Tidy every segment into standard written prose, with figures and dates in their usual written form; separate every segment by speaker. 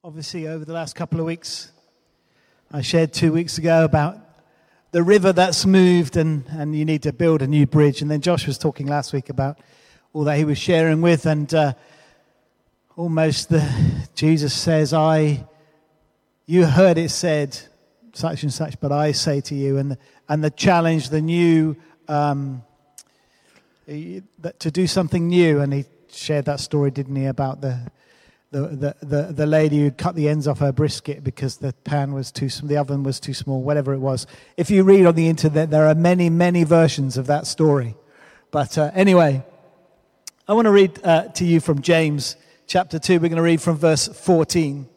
Speaker 1: Obviously, over the last couple of weeks, I shared 2 weeks ago about the river that's moved and you need to build a new bridge. And then Josh was talking last week about all that he was sharing with. And Jesus says, you heard it said such and such, but I say to you. And the challenge, the new, to do something new. And he shared that story, didn't he, about the lady who cut the ends off her brisket because the pan was too small, the oven was too small, whatever it was. If you read on the internet, there are many, many versions of that story. But anyway, I want to read to you from James chapter 2. We're going to read from verse 14.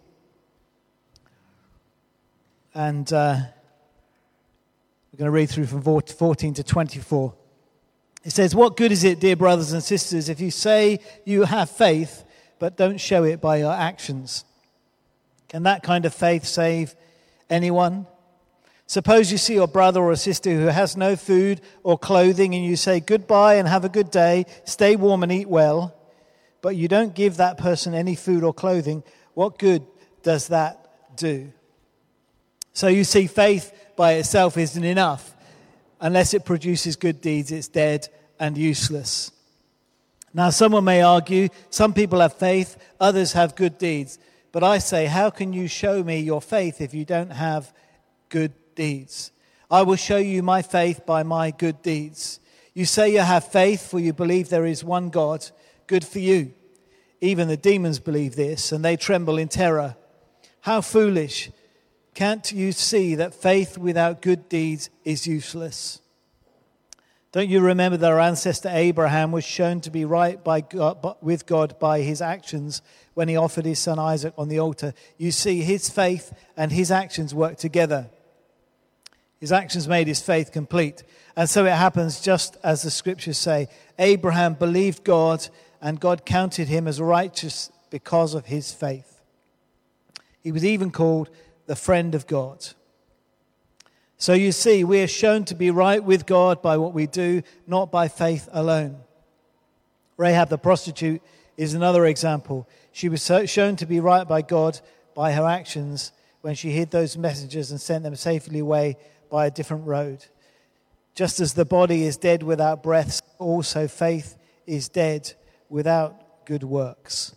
Speaker 1: And we're going to read through from 14 to 24. It says, "What good is it, dear brothers and sisters, if you say you have faith, but don't show it by your actions? Can that kind of faith save anyone? Suppose you see your brother or sister who has no food or clothing, and you say, 'Goodbye and have a good day, stay warm and eat well,' but you don't give that person any food or clothing. What good does that do?" So you see, faith by itself isn't enough. Unless it produces good deeds, it's dead and useless. Now, someone may argue, some people have faith, others have good deeds. But I say, how can you show me your faith if you don't have good deeds? I will show you my faith by my good deeds. You say you have faith, for you believe there is one God. Good for you. Even the demons believe this, and they tremble in terror. How foolish! Can't you see that faith without good deeds is useless? Don't you remember that our ancestor Abraham was shown to be right with God by his actions when he offered his son Isaac on the altar? You see, his faith and his actions work together. His actions made his faith complete. And so it happens just as the scriptures say. Abraham believed God, and God counted him as righteous because of his faith. He was even called the friend of God. So you see, we are shown to be right with God by what we do, not by faith alone. Rahab the prostitute is another example. She was shown to be right by God by her actions when she hid those messengers and sent them safely away by a different road. Just as the body is dead without breath, also faith is dead without good works.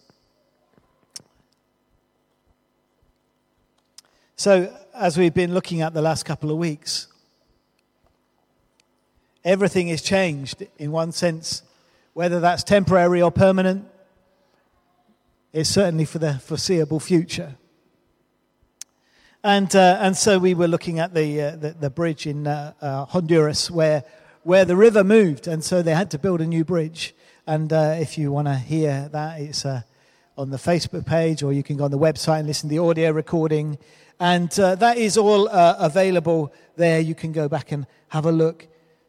Speaker 1: So, as we've been looking at the last couple of weeks, everything is changed in one sense. Whether that's temporary or permanent, it's certainly for the foreseeable future. And so we were looking at the bridge in Honduras where the river moved, and so they had to build a new bridge. And if you want to hear that, it's on the Facebook page, or you can go on the website and listen to the audio recording. And that is all available there. You can go back and have a look.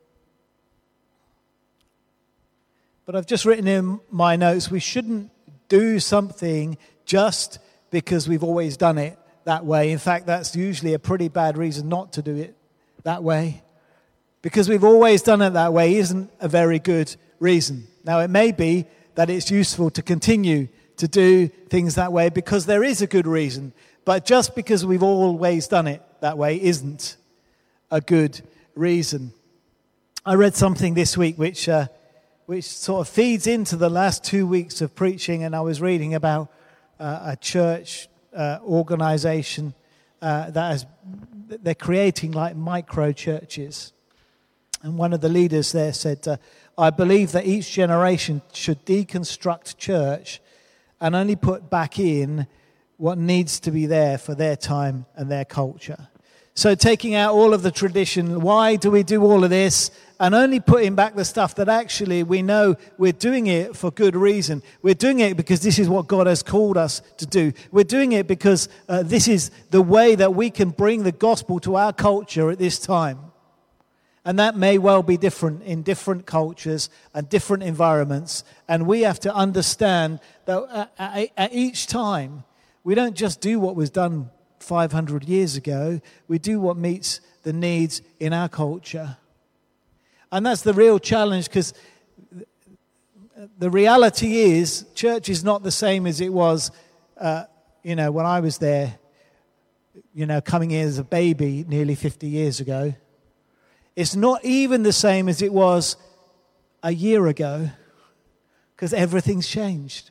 Speaker 1: But I've just written in my notes, we shouldn't do something just because we've always done it that way. In fact, that's usually a pretty bad reason not to do it that way. Because we've always done it that way isn't a very good reason. Now, it may be that it's useful to continue to do things that way because there is a good reason. But just because we've always done it that way isn't a good reason. I read something this week which sort of feeds into the last 2 weeks of preaching, and I was reading about a church organization they're creating like micro churches. And one of the leaders there said, I believe that each generation should deconstruct church and only put back in what needs to be there for their time and their culture. So taking out all of the tradition, why do we do all of this? And only putting back the stuff that actually we know we're doing it for good reason. We're doing it because this is what God has called us to do. We're doing it because this is the way that we can bring the gospel to our culture at this time. And that may well be different in different cultures and different environments. And we have to understand that at each time, we don't just do what was done 500 years ago. We do what meets the needs in our culture. And that's the real challenge, because the reality is church is not the same as it was when I was there, coming in as a baby nearly 50 years ago, it's not even the same as it was a year ago, because everything's changed.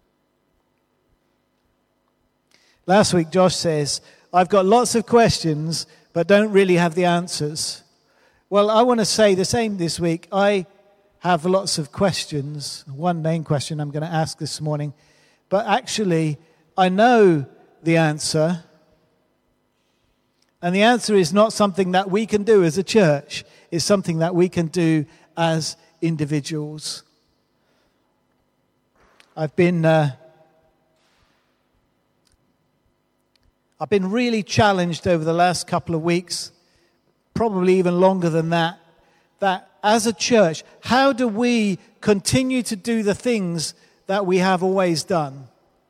Speaker 1: Last week, Josh says, I've got lots of questions, but don't really have the answers. Well, I want to say the same this week. I have lots of questions. One main question I'm going to ask this morning. But actually, I know the answer. And the answer is not something that we can do as a church. It's something that we can do as individuals. I've been really challenged over the last couple of weeks, probably even longer than that as a church, how do we continue to do the things that we have always done?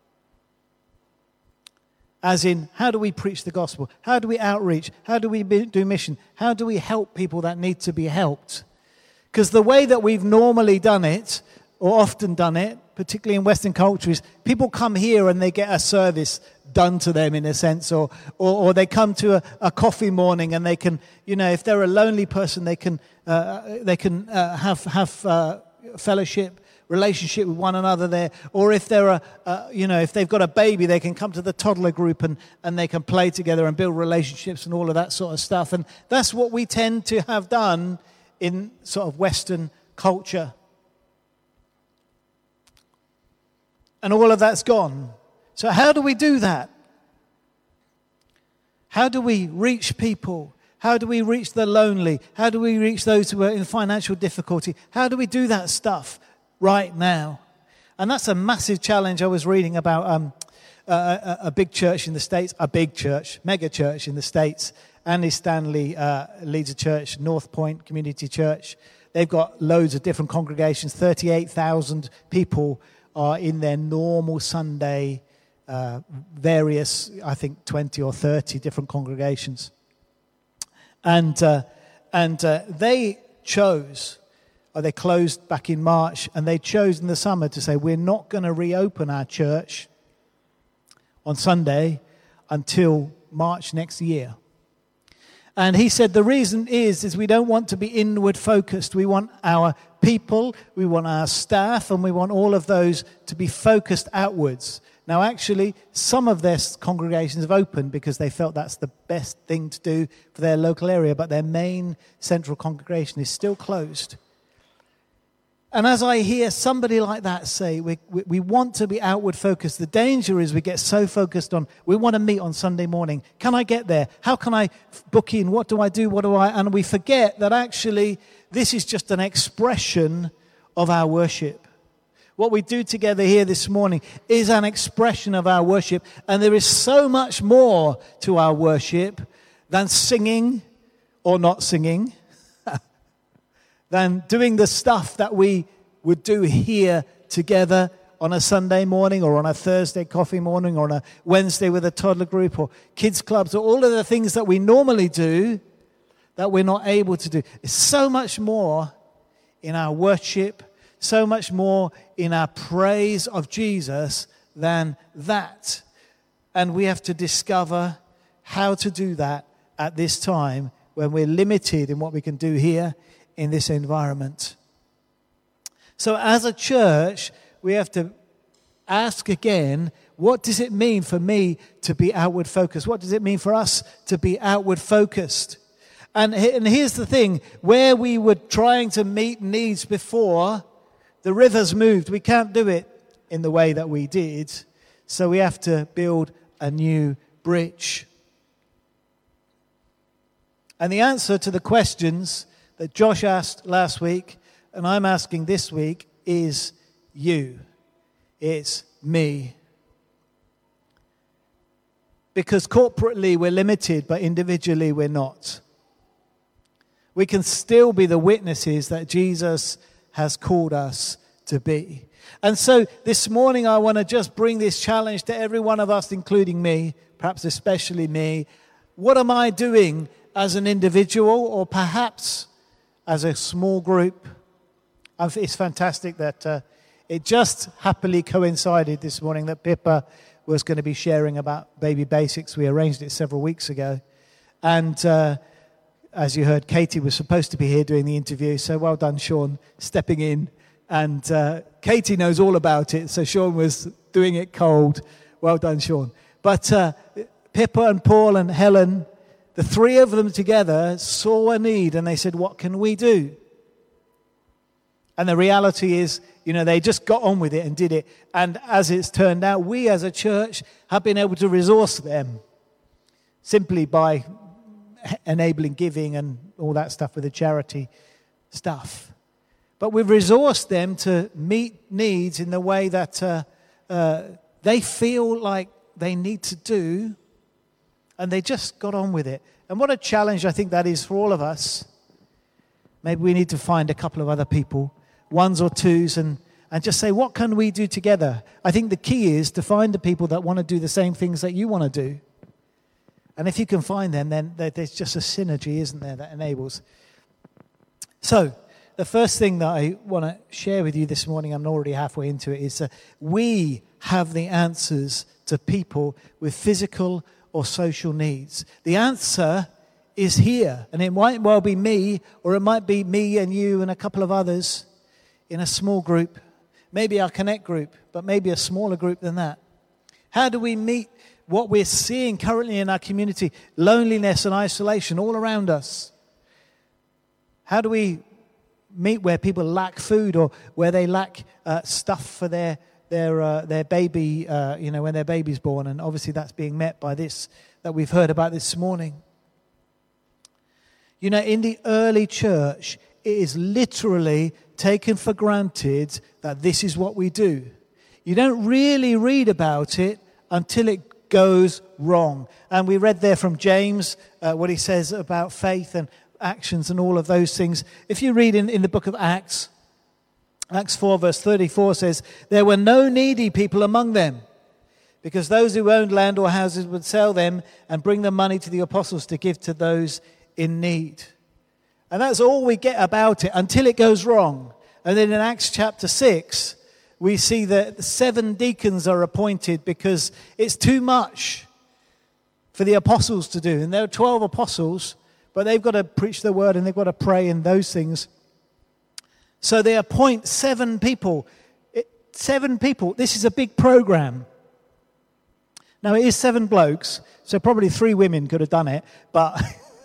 Speaker 1: As in, how do we preach the gospel? How do we outreach? How do we do mission? How do we help people that need to be helped? Because the way that we've normally done it, or often done it, particularly in Western cultures, people come here and they get a service done to them in a sense, or they come to a coffee morning and they can, if they're a lonely person, they can have fellowship, relationship with one another there, or if they're if they've got a baby, they can come to the toddler group and they can play together and build relationships and all of that sort of stuff. And that's what we tend to have done in sort of Western culture. And all of that's gone. So how do we do that? How do we reach people? How do we reach the lonely? How do we reach those who are in financial difficulty? How do we do that stuff right now? And that's a massive challenge. I was reading about a big church in the States, mega church in the States. Andy Stanley leads a church, North Point Community Church. They've got loads of different congregations. 38,000 people are in their normal Sunday, various, I think, 20 or 30 different congregations. And they chose, or they closed back in March, and they chose in the summer to say, we're not going to reopen our church on Sunday until March next year. And he said the reason is we don't want to be inward focused. We want our people, we want our staff, and we want all of those to be focused outwards. Now, actually, some of their congregations have opened because they felt that's the best thing to do for their local area, but their main central congregation is still closed. And as I hear somebody like that say, we want to be outward focused, the danger is we get so focused on, we want to meet on Sunday morning. Can I get there? How can I book in? What do I do? And we forget that actually this is just an expression of our worship. What we do together here this morning is an expression of our worship. And there is so much more to our worship than singing or not singing, than doing the stuff that we would do here together on a Sunday morning or on a Thursday coffee morning or on a Wednesday with a toddler group or kids clubs, or all of the things that we normally do that we're not able to do. There's so much more in our worship, so much more in our praise of Jesus than that. And we have to discover how to do that at this time when we're limited in what we can do here in this environment. So as a church, we have to ask again, what does it mean for me to be outward focused? What does it mean for us to be outward focused? And here's the thing, where we were trying to meet needs before, the river's moved. We can't do it in the way that we did. So we have to build a new bridge. And the answer to the questions that Josh asked last week, and I'm asking this week, is you. It's me. Because corporately we're limited, but individually we're not. We can still be the witnesses that Jesus has called us to be. And so this morning I want to just bring this challenge to every one of us, including me, perhaps especially me. What am I doing as an individual, or perhaps as a small group? It's fantastic that it just happily coincided this morning that Pippa was going to be sharing about Baby Basics. We arranged it several weeks ago. And as you heard, Katie was supposed to be here doing the interview. So well done, Sean, stepping in. And Katie knows all about it. So Sean was doing it cold. Well done, Sean. But Pippa and Paul and Helen, the three of them together saw a need. And they said, what can we do? And the reality is, they just got on with it and did it. And as it's turned out, we as a church have been able to resource them simply by enabling giving and all that stuff with the charity stuff. But we've resourced them to meet needs in the way that they feel like they need to do, and they just got on with it. And what a challenge I think that is for all of us. Maybe we need to find a couple of other people, ones or twos, and just say, what can we do together? I think the key is to find the people that want to do the same things that you want to do. And if you can find them, then there's just a synergy, isn't there, that enables. So, the first thing that I want to share with you this morning, I'm already halfway into it, is we have the answers to people with physical or social needs. The answer is here. And it might well be me, or it might be me and you and a couple of others in a small group. Maybe our Connect group, but maybe a smaller group than that. How do we meet what we're seeing currently in our community? Loneliness and isolation all around us. How do we meet where people lack food, or where they lack stuff for their baby, when their baby's born? And obviously that's being met by this that we've heard about this morning. In the early church, it is literally taken for granted that this is what we do. You don't really read about it until it goes wrong. And we read there from James what he says about faith and actions and all of those things. If you read in the book of Acts 4 verse 34 says, there were no needy people among them, because those who owned land or houses would sell them and bring the money to the apostles to give to those in need. And that's all we get about it until it goes wrong. And then in Acts chapter 6, we see that 7 deacons are appointed because it's too much for the apostles to do. And there are 12 apostles, but they've got to preach the word and they've got to pray and those things. So they appoint 7 people. 7 people. This is a big program. Now, it is 7 blokes, so probably 3 women could have done it, but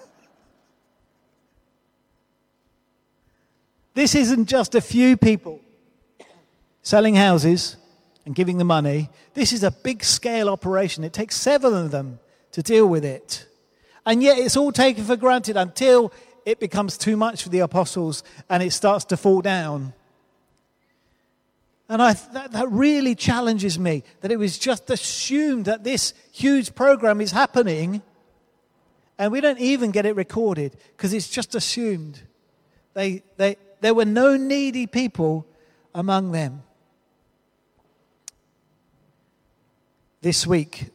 Speaker 1: this isn't just a few people selling houses and giving the money. This is a big-scale operation. It takes 7 of them to deal with it. And yet it's all taken for granted until it becomes too much for the apostles and it starts to fall down. And that really challenges me, that it was just assumed that this huge program is happening and we don't even get it recorded because it's just assumed. There were no needy people among them. This week,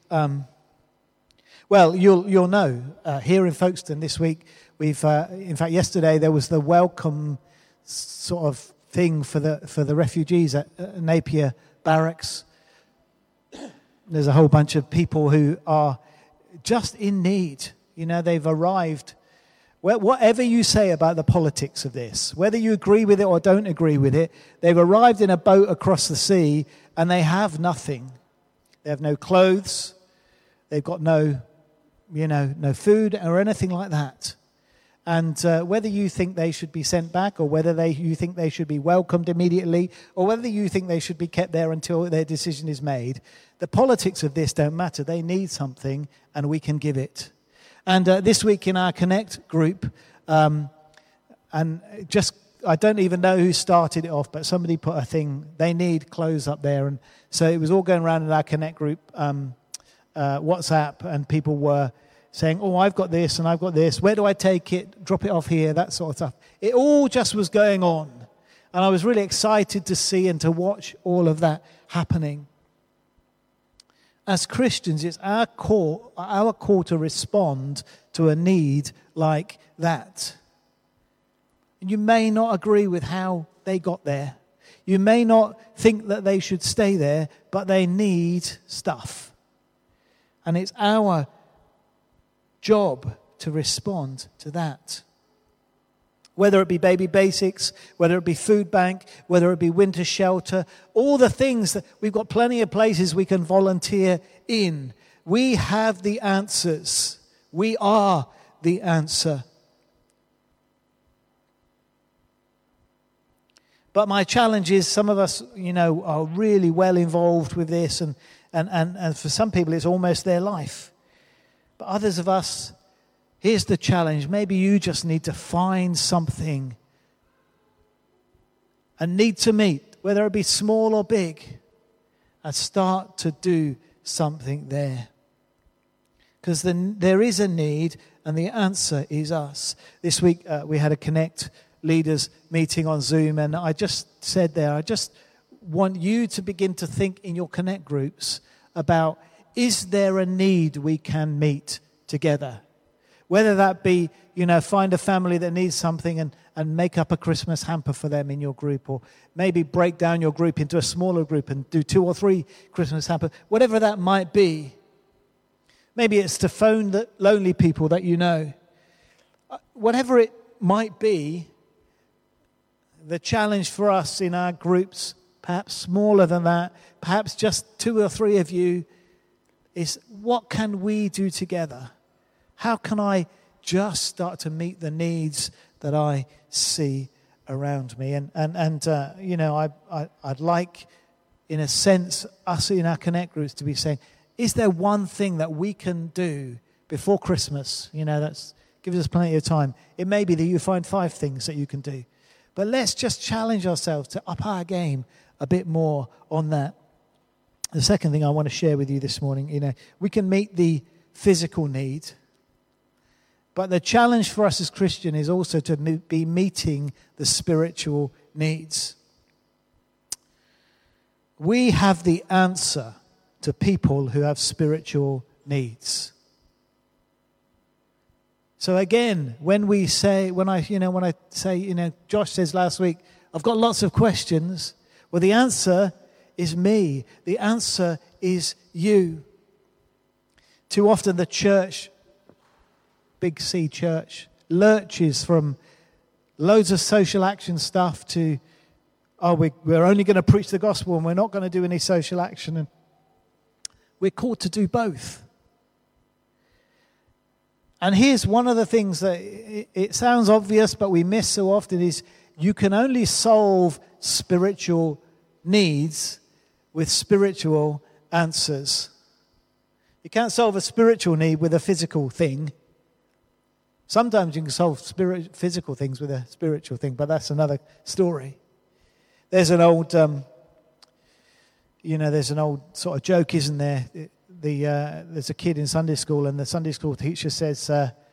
Speaker 1: you'll know, here in Folkestone this week, we've, in fact, yesterday there was the welcome sort of thing for the refugees at Napier Barracks. There's a whole bunch of people who are just in need. They've arrived. Whatever you say about the politics of this, whether you agree with it or don't agree with it, they've arrived in a boat across the sea and they have nothing. They have no clothes. They've got no food or anything like that. And whether you think they should be sent back or whether you think they should be welcomed immediately or whether you think they should be kept there until their decision is made, the politics of this don't matter. They need something and we can give it. And this week in our Connect group, I don't even know who started it off, but somebody put a thing, they need clothes up there. And so it was all going around in our Connect group WhatsApp, and people were saying, I've got this and I've got this. Where do I take it? Drop it off here, that sort of stuff. It all just was going on. And I was really excited to see and to watch all of that happening. As Christians, it's our call to respond to a need like that. You may not agree with how they got there. You may not think that they should stay there, but they need stuff. And it's our job to respond to that. Whether it be Baby Basics, whether it be food bank, whether it be winter shelter, all the things that we've got plenty of places we can volunteer in. We have the answers. We are the answer. But my challenge is some of us, are really well involved with this, and for some people it's almost their life. But others of us, here's the challenge. Maybe you just need to find something, a need to meet, whether it be small or big, and start to do something there. Because there is a need, and the answer is us. This week we had a Connect leaders meeting on Zoom, and I just said there, I just want you to begin to think in your Connect groups about, is there a need we can meet together? Whether that be, find a family that needs something and make up a Christmas hamper for them in your group, or maybe break down your group into a smaller group and do 2 or 3 Christmas hampers, whatever that might be. Maybe it's to phone the lonely people that you know. Whatever it might be, the challenge for us in our groups, perhaps smaller than that, perhaps just 2 or 3 of you, is what can we do together? How can I just start to meet the needs that I see around me? I'd like, in a sense, us in our Connect groups to be saying, is there one thing that we can do before Christmas? That's gives us plenty of time. It may be that you find 5 things that you can do. But let's just challenge ourselves to up our game a bit more on that. The second thing I want to share with you this morning, we can meet the physical need, but the challenge for us as Christians is also to be meeting the spiritual needs. We have the answer to people who have spiritual needs. So again, when I say, Josh says last week, I've got lots of questions. Well, the answer is me. The answer is you. Too often the church, Big C church, lurches from loads of social action stuff to, we're only going to preach the gospel and we're not going to do any social action. And we're called to do both. And here's one of the things that it sounds obvious, but we miss so often is you can only solve spiritual needs with spiritual answers. You can't solve a spiritual need with a physical thing. Sometimes you can solve physical things with a spiritual thing, but that's another story. There's an old, there's an old sort of joke, isn't there? There's a kid in Sunday school, and the Sunday school teacher says,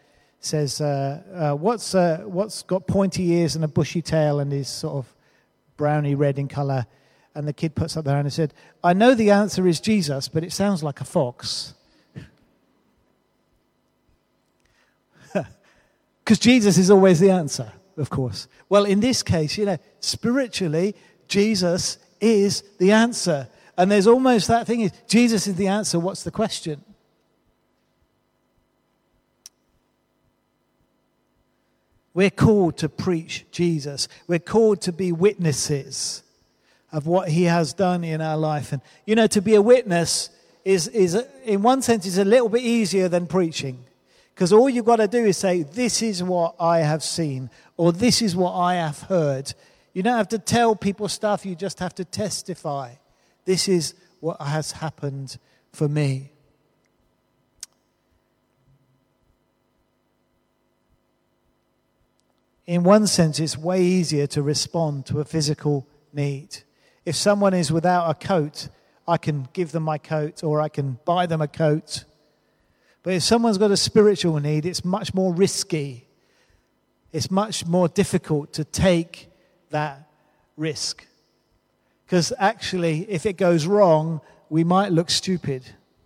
Speaker 1: what's got pointy ears and a bushy tail and is sort of browny red in colour? And the kid puts up their hand and said, I know the answer is Jesus, but it sounds like a fox. Because Jesus is always the answer, of course. Well, in this case, spiritually, Jesus is the answer. And there's almost that thing, is Jesus is the answer, what's the question? We're called to preach Jesus. We're called to be witnesses of what he has done in our life. And, to be a witness is in one sense, is a little bit easier than preaching. Because all you've got to do is say, this is what I have seen, or this is what I have heard. You don't have to tell people stuff, you just have to testify. This is what has happened for me. In one sense, it's way easier to respond to a physical need. If someone is without a coat, I can give them my coat, or I can buy them a coat. But if someone's got a spiritual need, it's much more risky. It's much more difficult to take that risk. Because actually, if it goes wrong, we might look stupid.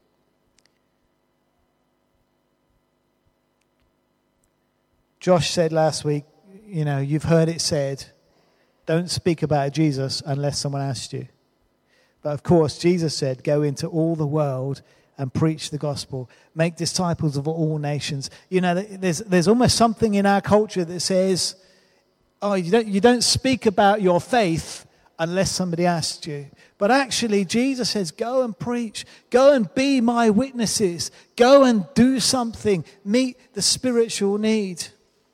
Speaker 1: Josh said last week, you've heard it said, don't speak about Jesus unless someone asks you. But of course, Jesus said, go into all the world and preach the gospel. Make disciples of all nations. You know, there's almost something in our culture that says, oh, you don't speak about your faith unless somebody asks you. But actually, Jesus says, go and preach. Go and be my witnesses. Go and do something. Meet the spiritual need.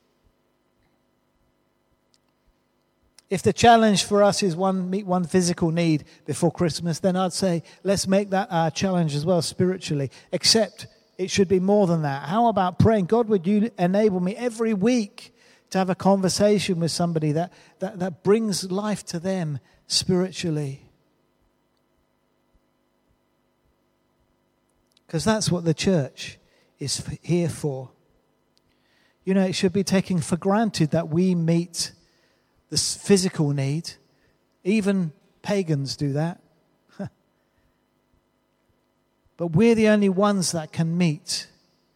Speaker 1: If the challenge for us is meet one physical need before Christmas, then I'd say let's make that our challenge as well spiritually. Except it should be more than that. How about praying, God, would you enable me every week to have a conversation with somebody that brings life to them spiritually? Because that's what the church is here for. You know, it should be taken for granted that we meet this physical need. Even pagans do that. But we're the only ones that can meet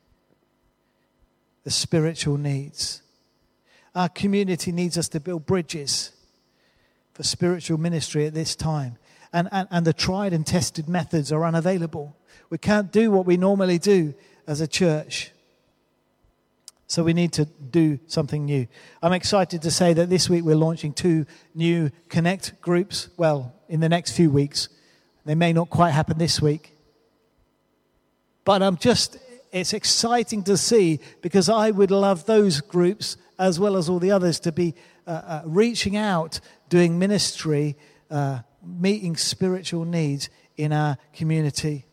Speaker 1: the spiritual needs. Our community needs us to build bridges for spiritual ministry at this time. And the tried and tested methods are unavailable. We can't do what we normally do as a church. So we need to do something new. I'm excited to say that this week we're launching 2 new Connect groups. Well, in the next few weeks. They may not quite happen this week. But it's exciting to see, because I would love those groups as well as all the others to be reaching out, doing ministry, meeting spiritual needs in our community.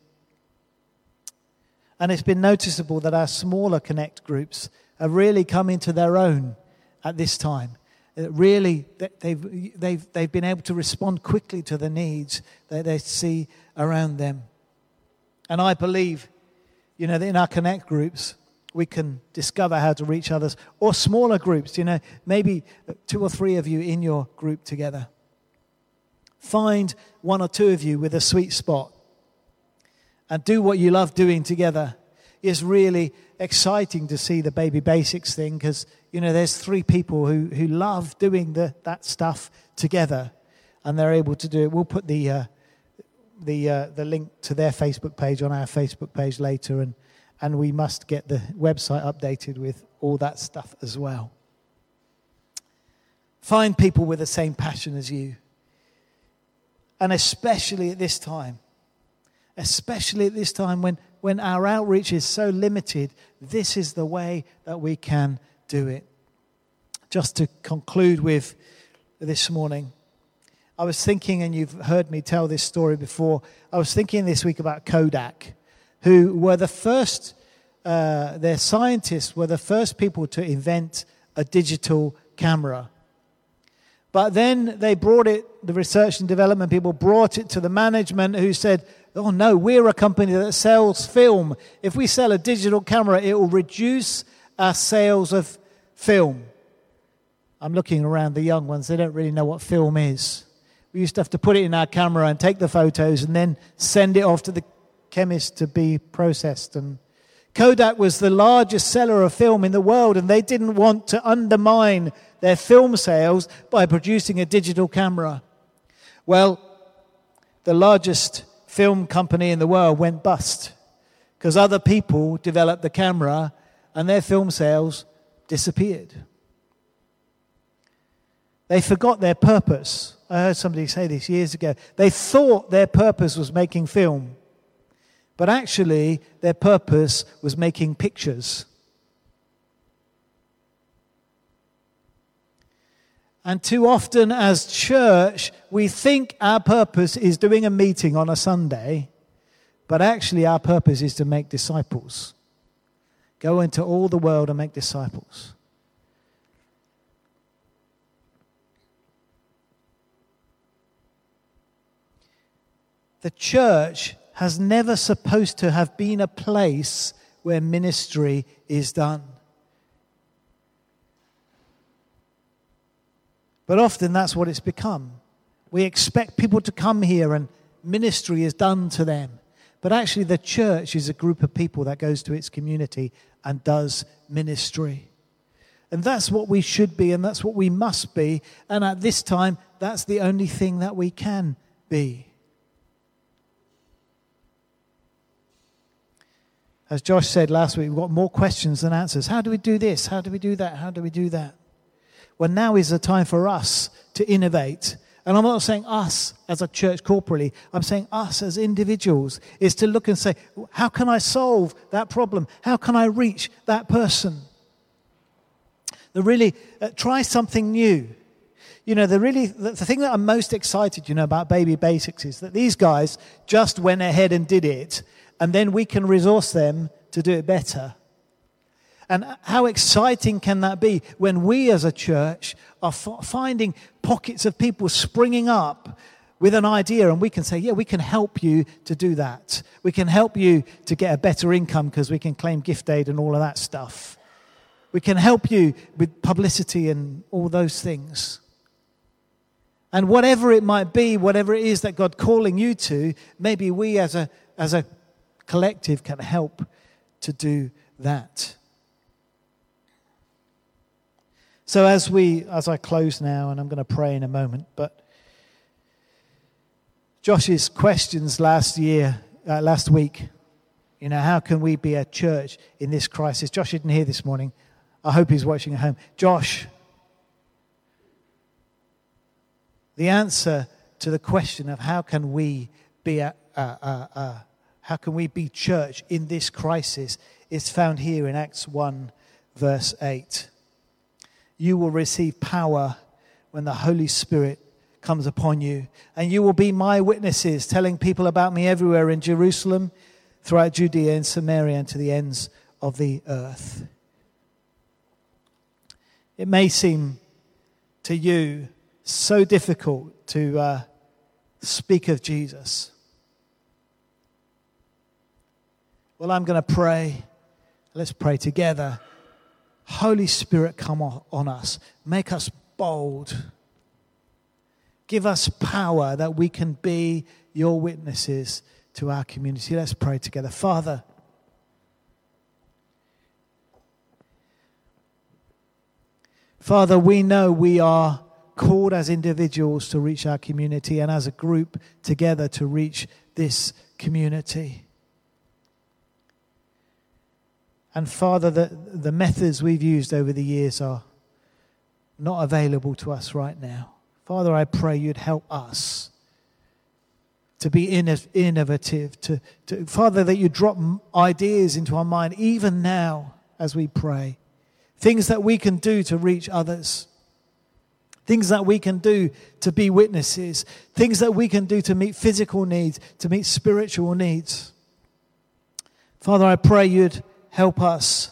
Speaker 1: And it's been noticeable that our smaller Connect groups have really come into their own at this time. Really, they've been able to respond quickly to the needs that they see around them. And I believe, you know, that in our Connect groups, we can discover how to reach others. Or smaller groups, you know, maybe 2 or 3 of you in your group together. Find 1 or 2 of you with a sweet spot and do what you love doing together. It's really exciting to see the Baby Basics thing, because, you know, there's 3 people who love doing that stuff together, and they're able to do it. We'll put the link to their Facebook page on our Facebook page later, and we must get the website updated with all that stuff as well. Find people with the same passion as you. And especially at this time when our outreach is so limited, this is the way that we can do it. Just to conclude with this morning, I was thinking, and you've heard me tell this story before, I was thinking this week about Kodak, who were the first, their scientists were the first people to invent a digital camera. But then they brought it, the research and development people brought it to the management, who said, oh no, we're a company that sells film. If we sell a digital camera, it will reduce our sales of film. I'm looking around the young ones, they don't really know what film is. We used to have to put it in our camera and take the photos and then send it off to the chemist to be processed. And Kodak was the largest seller of film in the world, and they didn't want to undermine their film sales by producing a digital camera. Well, the largest film company in the world went bust because other people developed the camera and their film sales disappeared. They forgot their purpose. I heard somebody say this years ago. They thought their purpose was making film, but actually their purpose was making pictures. And too often as church, we think our purpose is doing a meeting on a Sunday, but actually our purpose is to make disciples. Go into all the world and make disciples. The church has never supposed to have been a place where ministry is done. But often that's what it's become. We expect people to come here and ministry is done to them. But actually the church is a group of people that goes to its community and does ministry. And that's what we should be, and that's what we must be. And at this time, that's the only thing that we can be. As Josh said last week, we've got more questions than answers. How do we do this? How do we do that? How do we do that? Well, now is the time for us to innovate. And I'm not saying us as a church corporately. I'm saying us as individuals is to look and say, how can I solve that problem? How can I reach that person? Really try something new. You know, the thing that I'm most excited, about Baby Basics is that these guys just went ahead and did it, and then we can resource them to do it better. And how exciting can that be when we as a church are finding pockets of people springing up with an idea, and we can say, yeah, we can help you to do that. We can help you to get a better income because we can claim gift aid and all of that stuff. We can help you with publicity and all those things. And whatever it might be, whatever it is that God's calling you to, maybe we as a collective can help to do that. So as I close now, and I'm going to pray in a moment, but Josh's questions last week, how can we be a church in this crisis? Josh isn't here this morning. I hope he's watching at home. Josh, the answer to the question of how can we be church in this crisis is found here in Acts 1, verse 8. You will receive power when the Holy Spirit comes upon you, and you will be my witnesses, telling people about me everywhere in Jerusalem, throughout Judea and Samaria, and to the ends of the earth. It may seem to you so difficult to speak of Jesus. Well, I'm going to pray. Let's pray together. Holy Spirit, come on us. Make us bold. Give us power that we can be your witnesses to our community. Let's pray together. Father, we know we are called as individuals to reach our community and as a group together to reach this community. And Father, the methods we've used over the years are not available to us right now. Father, I pray you'd help us to be innovative, Father, that you drop ideas into our mind even now as we pray. Things that we can do to reach others. Things that we can do to be witnesses. Things that we can do to meet physical needs, to meet spiritual needs. Father, I pray you'd help us.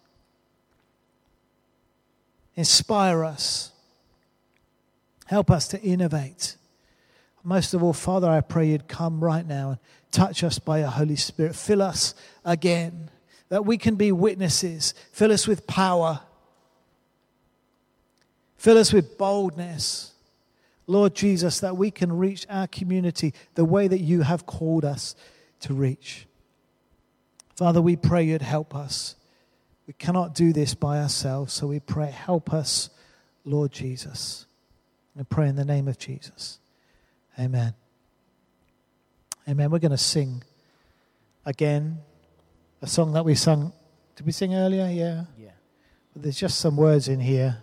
Speaker 1: Inspire us. Help us to innovate. Most of all, Father, I pray you'd come right now and touch us by your Holy Spirit. Fill us again, that we can be witnesses. Fill us with power. Fill us with boldness. Lord Jesus, that we can reach our community the way that you have called us to reach. Father, we pray you'd help us. We cannot do this by ourselves, so we pray, help us, Lord Jesus. I pray in the name of Jesus. Amen. Amen. We're going to sing again a song that we sung. Did we sing earlier? Yeah. But there's just some words in here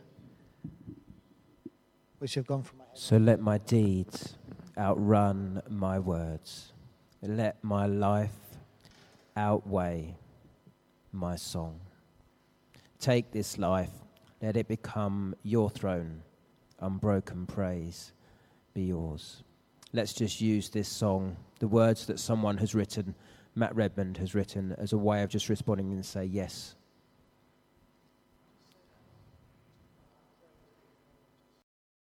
Speaker 1: which have gone from my head.
Speaker 2: So let my deeds outrun my words. Let my life outweigh my song. Take this life, let it become your throne. Unbroken praise be yours. Let's just use this song, the words that someone has written, Matt Redmond has written, as a way of just responding and say, yes,